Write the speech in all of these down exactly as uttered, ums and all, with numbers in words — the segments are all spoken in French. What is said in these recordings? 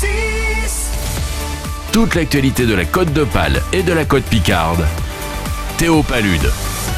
Toute l'actualité de la Côte d'Opale et de la Côte Picarde. Théo Palude.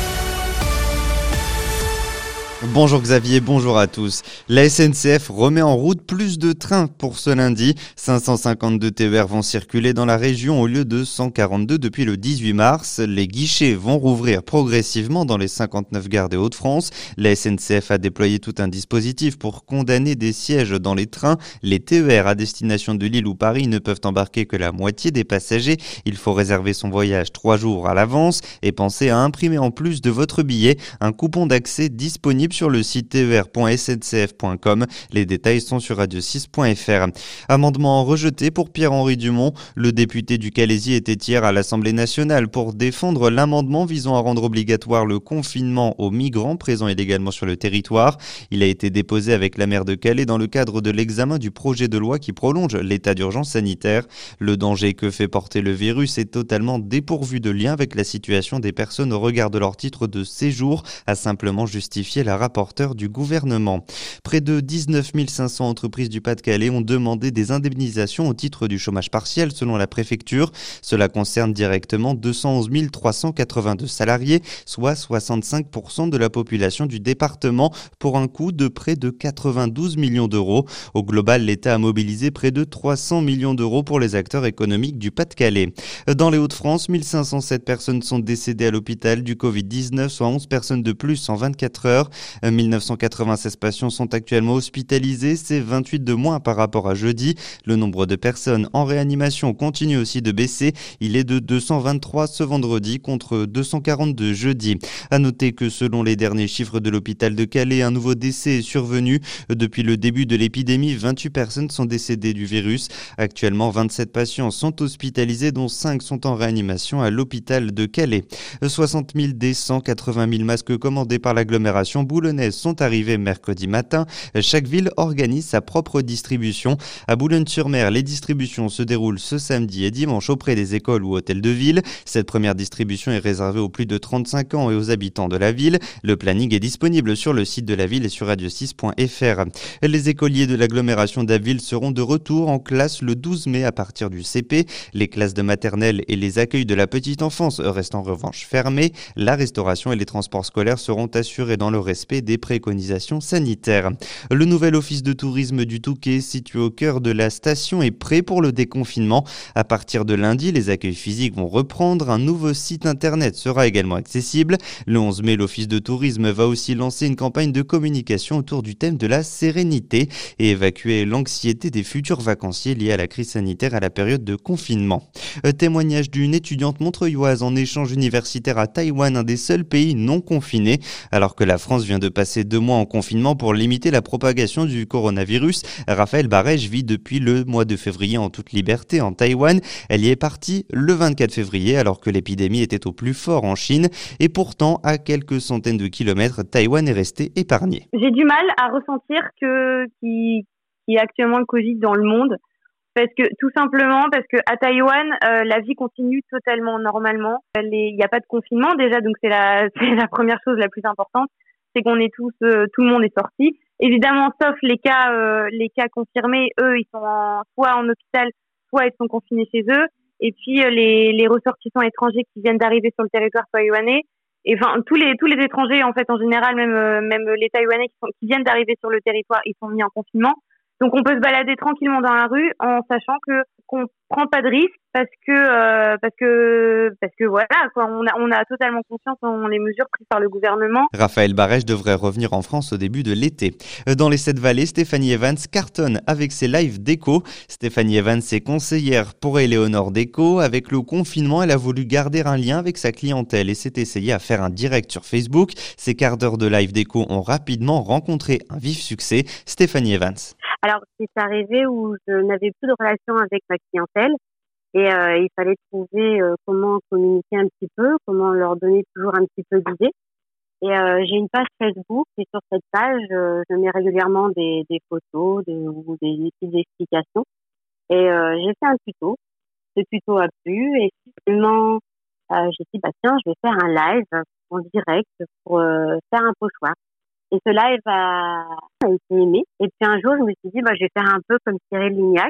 Bonjour Xavier, bonjour à tous. La S N C F remet en route plus de trains pour ce lundi. cinq cent cinquante-deux T E R vont circuler dans la région au lieu de cent quarante-deux depuis le dix-huit mars. Les guichets vont rouvrir progressivement dans les cinquante-neuf gares des Hauts-de-France. La S N C F a déployé tout un dispositif pour condamner des sièges dans les trains. Les T E R à destination de Lille ou Paris ne peuvent embarquer que la moitié des passagers. Il faut réserver son voyage trois jours à l'avance et penser à imprimer en plus de votre billet un coupon d'accès disponible sur le site t e r point s n c f point com. Les détails sont sur radio six point f r. Amendement rejeté pour Pierre-Henri Dumont. Le député du Calaisis était hier à l'Assemblée nationale pour défendre l'amendement visant à rendre obligatoire le confinement aux migrants présents illégalement sur le territoire. Il a été déposé avec la maire de Calais dans le cadre de l'examen du projet de loi qui prolonge l'état d'urgence sanitaire. Le danger que fait porter le virus est totalement dépourvu de lien avec la situation des personnes au regard de leur titre de séjour, a simplement justifié la rapporteur du gouvernement. Près de dix-neuf mille cinq cents entreprises du Pas-de-Calais ont demandé des indemnisations au titre du chômage partiel selon la préfecture. Cela concerne directement deux cent onze mille trois cent quatre-vingt-deux salariés, soit soixante-cinq pour cent de la population du département, pour un coût de près de quatre-vingt-douze millions d'euros. Au global, l'État a mobilisé près de trois cents millions d'euros pour les acteurs économiques du Pas-de-Calais. Dans les Hauts-de-France, mille cinq cent sept personnes sont décédées à l'hôpital du covid dix-neuf, soit onze personnes de plus en vingt-quatre heures. mille neuf cent quatre-vingt-seize patients sont actuellement hospitalisés, c'est vingt-huit de moins par rapport à jeudi. Le nombre de personnes en réanimation continue aussi de baisser. Il est de deux cent vingt-trois ce vendredi contre deux cent quarante-deux jeudi. À noter que selon les derniers chiffres de l'hôpital de Calais, un nouveau décès est survenu. Depuis le début de l'épidémie, vingt-huit personnes sont décédées du virus. Actuellement, vingt-sept patients sont hospitalisés, dont cinq sont en réanimation à l'hôpital de Calais. soixante mille des cent quatre-vingt mille masques commandés par l'agglomération boulonnaises sont arrivés mercredi matin. Chaque ville organise sa propre distribution. À Boulogne-sur-Mer, les distributions se déroulent ce samedi et dimanche auprès des écoles ou hôtels de ville. Cette première distribution est réservée aux plus de trente-cinq ans et aux habitants de la ville. Le planning est disponible sur le site de la ville et sur radio six point f r. Les écoliers de l'agglomération d'Abbeville seront de retour en classe le douze mai à partir du C P. Les classes de maternelle et les accueils de la petite enfance restent en revanche fermés. La restauration et les transports scolaires seront assurés dans le respect des préconisations sanitaires. Le nouvel office de tourisme du Touquet, situé au cœur de la station, est prêt pour le déconfinement. À partir de lundi, les accueils physiques vont reprendre. Un nouveau site internet sera également accessible. Le onze mai, l'office de tourisme va aussi lancer une campagne de communication autour du thème de la sérénité et évacuer l'anxiété des futurs vacanciers liés à la crise sanitaire à la période de confinement. Un témoignage d'une étudiante montreuilloise en échange universitaire à Taïwan, un des seuls pays non confinés. Alors que la France vient de passer deux mois en confinement pour limiter la propagation du coronavirus, Raphaël Barège vit depuis le mois de février en toute liberté en Taïwan. Elle y est partie le vingt-quatre février alors que l'épidémie était au plus fort en Chine. Et pourtant, à quelques centaines de kilomètres, Taïwan est resté épargné. J'ai du mal à ressentir que qu'il y a actuellement le Covid dans le monde. Parce que, tout simplement, parce que à Taïwan, euh, la vie continue totalement normalement. Il n'y a pas de confinement déjà, donc c'est la, c'est la première chose la plus importante. C'est qu'on est tous, euh, tout le monde est sorti. Évidemment, sauf les cas, euh, les cas confirmés, eux, ils sont en, soit en hôpital, soit ils sont confinés chez eux. Et puis euh, les, les ressortissants étrangers qui viennent d'arriver sur le territoire taïwanais, et enfin tous les tous les étrangers en fait en général, même euh, même les Taïwanais qui, sont, qui viennent d'arriver sur le territoire, ils sont mis en confinement. Donc on peut se balader tranquillement dans la rue en sachant que qu'on prend pas de risque parce que euh, parce que parce que voilà quoi, on a on a totalement confiance en les mesures prises par le gouvernement. Raphaël Barège devrait revenir en France au début de l'été. Dans les Sept-Vallées, Stéphanie Evans cartonne avec ses lives déco. Stéphanie Evans est conseillère pour Éléonore Déco. Avec le confinement, elle a voulu garder un lien avec sa clientèle et s'est essayée à faire un direct sur Facebook. Ces quarts d'heure de live déco ont rapidement rencontré un vif succès. Stéphanie Evans. Alors, c'est arrivé où je n'avais plus de relation avec ma clientèle et euh, il fallait trouver euh, comment communiquer un petit peu, comment leur donner toujours un petit peu d'idées. Et euh, j'ai une page Facebook et sur cette page, euh, je mets régulièrement des, des photos des, ou des petites explications. Et euh, j'ai fait un tuto. Ce tuto a plu et finalement, euh, j'ai dit, bah tiens, je vais faire un live en direct pour euh, faire un pochoir. Et ce live a, a été aimé. Et puis un jour, je me suis dit, bah, je vais faire un peu comme Cyril Lignac,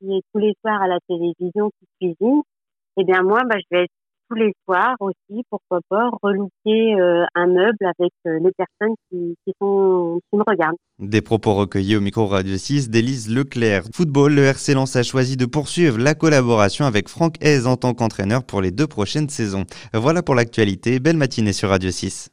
qui est tous les soirs à la télévision, qui cuisine, eh bien moi, bah, je vais être tous les soirs aussi, pourquoi pas, relooker euh, un meuble avec euh, les personnes qui, qui, sont, qui me regardent. Des propos recueillis au micro Radio six d'Élise Leclerc. Football, le R C Lens a choisi de poursuivre la collaboration avec Franck Hez en tant qu'entraîneur pour les deux prochaines saisons. Voilà pour l'actualité. Belle matinée sur Radio six.